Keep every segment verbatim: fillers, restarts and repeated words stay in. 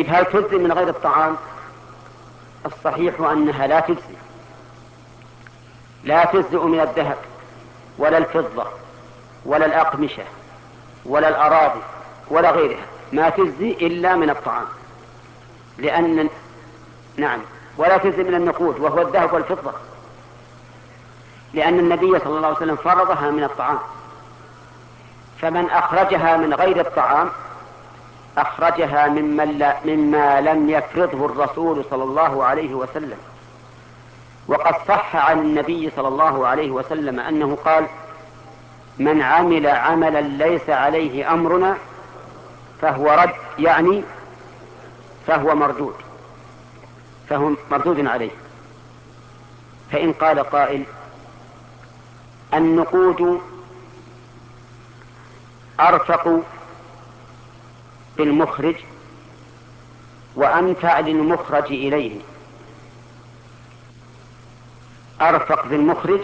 طيب هل تجزي من غير الطعام؟ الصحيح أنها لا تجزي، لا تجزئ من الذهب ولا الفضة ولا الأقمشة ولا الأراضي ولا غيرها، ما تجزي إلا من الطعام، لأن نعم ولا تجزي من النقود وهو الذهب والفضة، لأن النبي صلى الله عليه وسلم فرضها من الطعام، فمن أخرجها من غير الطعام أخرجها ممن لا مما لم يفرضه الرسول صلى الله عليه وسلم. وقد صح عن النبي صلى الله عليه وسلم أنه قال: من عمل عملا ليس عليه أمرنا فهو رد، يعني فهو مردود، فهو مردود عليه. فإن قال قائل: النقود أرفق بالمخرج وأنفع للمخرج إليه، أرفق بالمخرج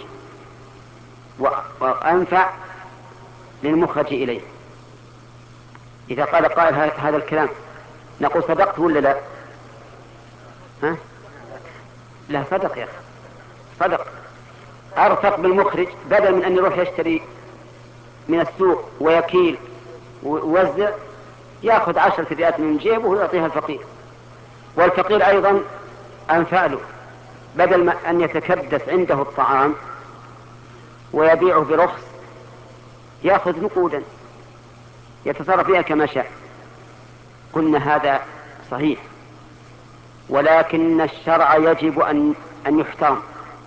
وأنفع للمخرج إليه. إذا قال قائل هذا الكلام نقول صدقت ولا لا؟ ها؟ لا، صدق يا أخي، صدق. أرفق بالمخرج، بدل من أن يروح يشتري من السوق ويكيل ووزع، يأخذ عشرة ريالات من جيبه ويعطيها الفقير، والفقير أيضا أنفع له، بدل ما أن يتكدس عنده الطعام ويبيعه برخص يأخذ نقودا يتصرف فيها كما شاء. قلنا هذا صحيح، ولكن الشرع يجب أن أن يحترم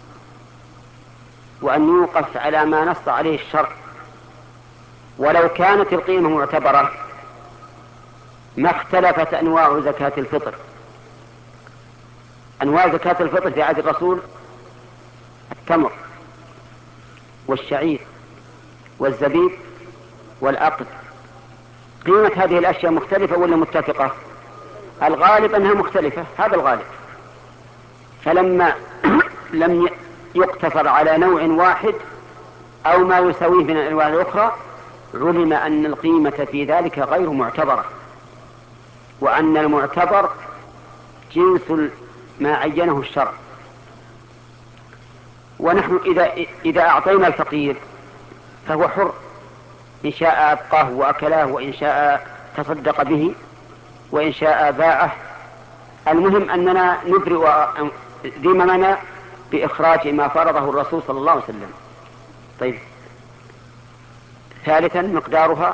وأن يوقف على ما نص عليه الشرع. ولو كانت القيمة معتبرة ما اختلفت أنواع زكاة الفطر. أنواع زكاة الفطر في عهد الرسول: التمر والشعير والزبيب والعقد. قيمة هذه الأشياء مختلفة ولا متفقة؟ الغالب أنها مختلفة، هذا الغالب. فلما لم يقتصر على نوع واحد أو ما يساويه من الأنواع الأخرى، علم أن القيمة في ذلك غير معتبرة، وأن المعتبر جنس ما عينه الشرع. ونحن إذا, إذا أعطينا الفقير فهو حر، إن شاء أبقاه وأكله، وإن شاء تصدق به، وإن شاء باعه. المهم أننا نبرئ ذممنا بإخراج ما فرضه الرسول صلى الله عليه وسلم. طيب، ثالثا مقدارها